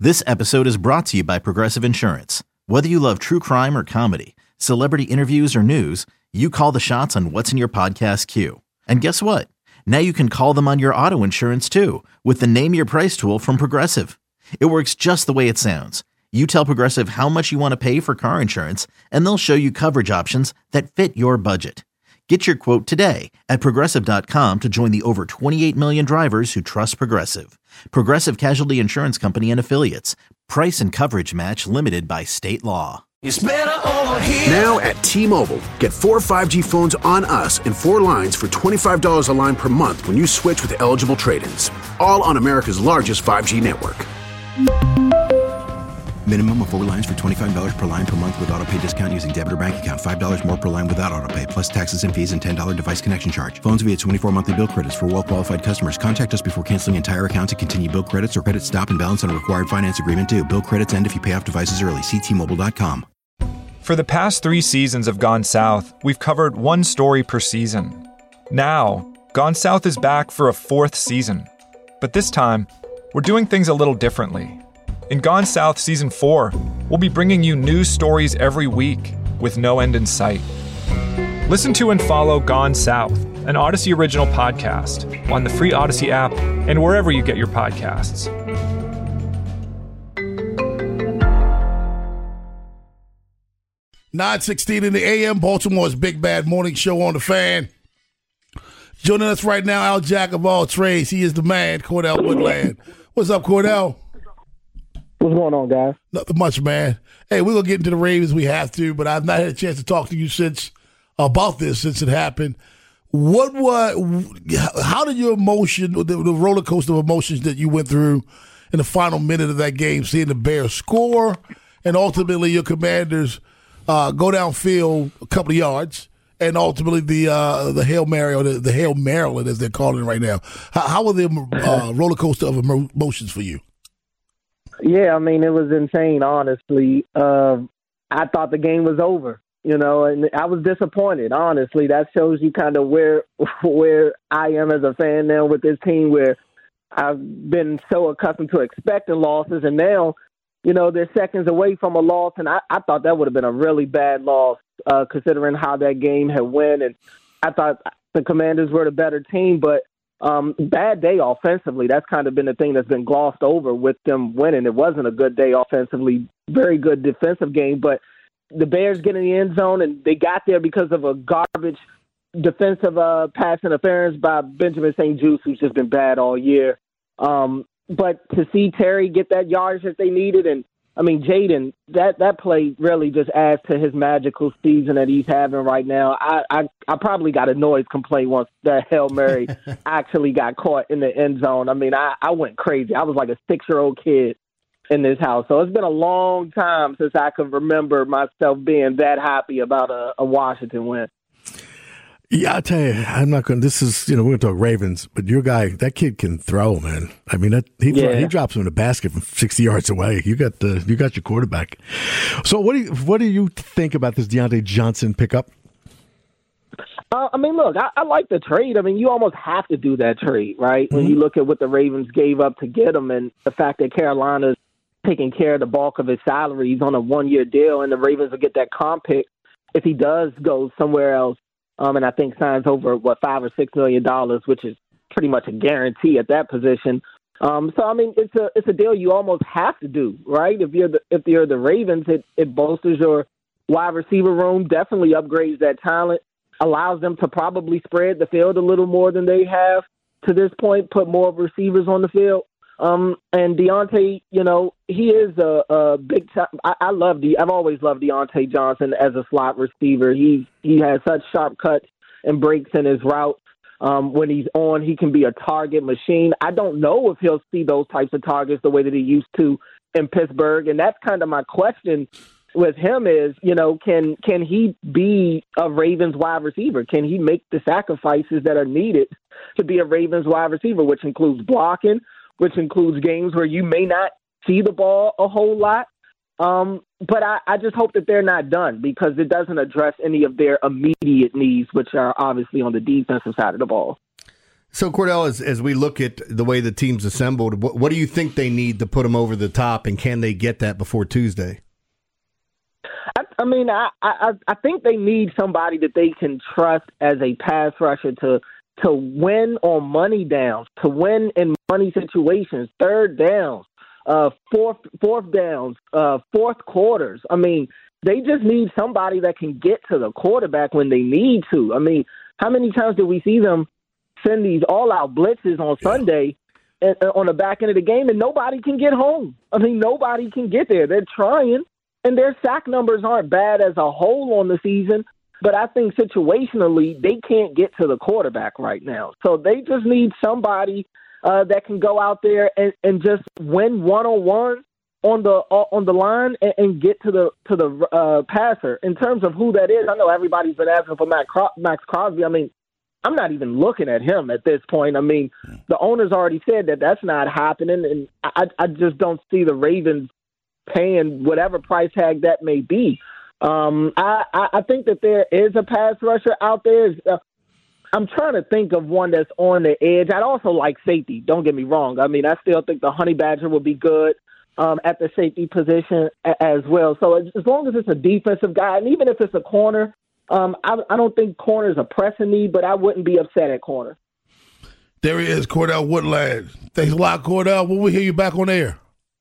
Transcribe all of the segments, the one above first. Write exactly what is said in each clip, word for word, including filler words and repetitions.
This episode is brought to you by Progressive Insurance. Whether you love true crime or comedy, celebrity interviews or news, you call the shots on what's in your podcast queue. And guess what? Now you can call them on your auto insurance too with the Name Your Price tool from Progressive. It works just the way it sounds. You tell Progressive how much you want to pay for car insurance, and they'll show you coverage options that fit your budget. Get your quote today at Progressive dot com to join the over twenty-eight million drivers who trust Progressive. Progressive Casualty Insurance Company and Affiliates. Price and coverage match limited by state law. It's better over here. Now at T-Mobile, get four five G phones on us and four lines for twenty-five dollars a line per month when you switch with eligible trade-ins. All on America's largest five G network. Minimum of four lines for twenty-five dollars per line per month with autopay discount using debit or bank account. five dollars more per line without autopay, plus taxes and fees and ten dollars device connection charge. Phones via twenty-four monthly bill credits for well-qualified customers. Contact us before canceling entire account to continue bill credits or credit stop and balance on a required finance agreement due. Bill credits end if you pay off devices early. See T Mobile dot com. For the past three seasons of Gone South, we've covered one story per season. Now, Gone South is back for a fourth season. But this time, we're doing things a little differently. In Gone South Season four, we'll be bringing you news stories every week with no end in sight. Listen to and follow Gone South, an Odyssey original podcast, on the free Odyssey app and wherever you get your podcasts. nine sixteen in the A M, Baltimore's Big Bad Morning Show on the Fan. Joining us right now, Al Jack of all trades. He is the man, Cordell Woodland. What's up, Cordell? What's going on, guys? Nothing much, man. Hey, we're going to get into the Ravens. We have to, but I've not had a chance to talk to you since about this, since it happened. What was, how did your emotion, the, the roller coaster of emotions that you went through in the final minute of that game, seeing the Bears score and ultimately your Commanders uh, go downfield a couple of yards, and ultimately the uh, the Hail Mary, or the, the Hail Maryland, as they're calling it right now. How, how were the uh, roller coaster of emotions for you? Yeah, I mean, it was insane, honestly. Uh, I thought the game was over, you know, and I was disappointed, honestly. That shows you kind of where where I am as a fan now with this team, where I've been so accustomed to expecting losses, and now, you know, they're seconds away from a loss, and I, I thought that would have been a really bad loss, uh, considering how that game had went, and I thought the Commanders were the better team, but Um, bad day offensively. That's kind of been the thing that's been glossed over with them winning. It wasn't a good day offensively, very good defensive game, but the Bears get in the end zone, and they got there because of a garbage defensive uh, pass interference by Benjamin Saint Juste, who's just been bad all year. Um, but to see Terry get that yardage that they needed, and I mean, Jaden, that, that play really just adds to his magical season that he's having right now. I, I, I probably got a noise complaint once that Hail Mary actually got caught in the end zone. I mean, I, I went crazy. I was like a six-year-old kid in this house. So it's been a long time since I can remember myself being that happy about a, a Washington win. Yeah, I tell you, I'm not going to, this is, you know, we're going to talk Ravens, but your guy, that kid can throw, man. I mean, that, he, yeah. he drops him in the basket from sixty yards away. You got the, you got your quarterback. So what do you, what do you think about this Deontay Johnson pickup? Uh, I mean, look, I, I like the trade. I mean, you almost have to do that trade, right? Mm-hmm. When you look at what the Ravens gave up to get him, and the fact that Carolina's taking care of the bulk of his salary. He's on a one-year deal, and the Ravens will get that comp pick if he does go somewhere else. Um, and I think signs over, what, five or six million dollars, which is pretty much a guarantee at that position. Um, so, I mean, it's a it's a deal you almost have to do, right? If you're the, if you're the Ravens, it, it bolsters your wide receiver room, definitely upgrades that talent, allows them to probably spread the field a little more than they have to this point, put more receivers on the field. Um, and Deontay, you know, he is a, a big time. I, I love the. I've always loved Deontay Johnson as a slot receiver. He he has such sharp cuts and breaks in his route. Um, when he's on, he can be a target machine. I don't know if he'll see those types of targets the way that he used to in Pittsburgh, and that's kind of my question with him is, you know, can can he be a Ravens wide receiver? Can he make the sacrifices that are needed to be a Ravens wide receiver, which includes blocking, which includes games where you may not see the ball a whole lot. Um, but I, I just hope that they're not done, because it doesn't address any of their immediate needs, which are obviously on the defensive side of the ball. So, Cordell, as, as we look at the way the team's assembled, what, what do you think they need to put them over the top, and can they get that before Tuesday? I, I mean, I, I I think they need somebody that they can trust as a pass rusher to to win on money downs, to win in money situations, third downs, uh, fourth fourth downs, uh, fourth quarters. I mean, they just need somebody that can get to the quarterback when they need to. I mean, how many times did we see them send these all-out blitzes on Sunday and, uh, on the back end of the game, and nobody can get home? I mean, nobody can get there. They're trying, and their sack numbers aren't bad as a whole on the season, but I think situationally they can't get to the quarterback right now. So they just need somebody uh, that can go out there and, and just win one-on-one on the uh, on the line and, and get to the to the uh, passer. In terms of who that is, I know everybody's been asking for Matt Cro- Max Crosby. I mean, I'm not even looking at him at this point. I mean, the owner's already said that that's not happening, and I, I just don't see the Ravens paying whatever price tag that may be. Um, I, I think that there is a pass rusher out there. Uh, I'm trying to think of one that's on the edge. I'd also like safety. Don't get me wrong. I mean, I still think the Honey Badger would be good um, at the safety position a- as well. So as, as long as it's a defensive guy, and even if it's a corner, Um, I, I don't think corner is a pressing need, but I wouldn't be upset at corner. There he is, Cordell Woodland. Thanks a lot, Cordell. When we hear you back on air?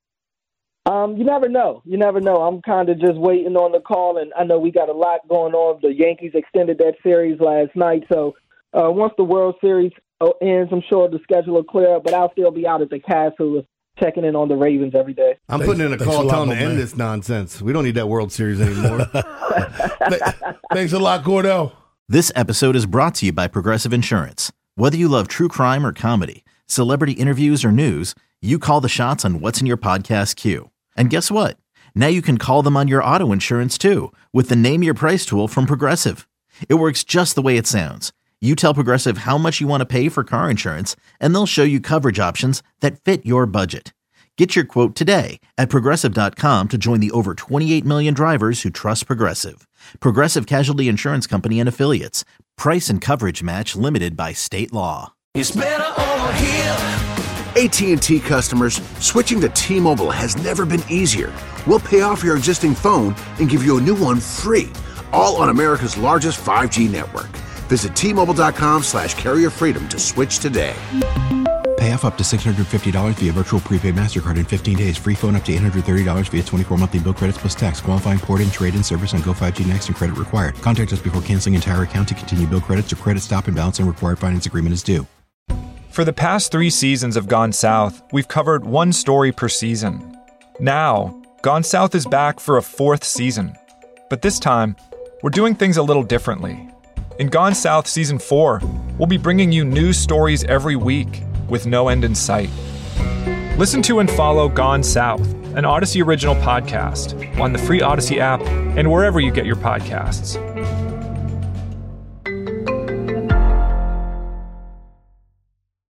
Um, you never know. You never know. I'm kind of just waiting on the call, and I know we got a lot going on. The Yankees extended that series last night, so uh, once the World Series ends, I'm sure the schedule will clear up, but I'll still be out at the castle checking in on the Ravens every day. I'm thanks, putting in a call telling them to end this nonsense. We don't need that World Series anymore. Thanks a lot, Cordell. This episode is brought to you by Progressive Insurance. Whether you love true crime or comedy, celebrity interviews or news, you call the shots on what's in your podcast queue. And guess what? Now you can call them on your auto insurance too with the Name Your Price tool from Progressive. It works just the way it sounds. You tell Progressive how much you want to pay for car insurance, and they'll show you coverage options that fit your budget. Get your quote today at Progressive dot com to join the over twenty-eight million drivers who trust Progressive. Progressive Casualty Insurance Company and Affiliates. Price and coverage match limited by state law. It's better over here. A T and T customers, switching to T-Mobile has never been easier. We'll pay off your existing phone and give you a new one free, all on America's largest five G network. Visit T-Mobile.com slash carrier freedom to switch today. Pay off up to six hundred fifty dollars via virtual prepaid MasterCard in fifteen days. Free phone up to eight hundred thirty dollars via twenty-four monthly bill credits plus tax. Qualifying port and trade-in service on Go five G Next and credit required. Contact us before canceling entire account to continue bill credits or credit stop and balance and required finance agreement is due. For the past three seasons of Gone South, we've covered one story per season. Now, Gone South is back for a fourth season. But this time, we're doing things a little differently. In Gone South Season four, we'll be bringing you news stories every week with no end in sight. Listen to and follow Gone South, an Odyssey original podcast, on the free Odyssey app and wherever you get your podcasts.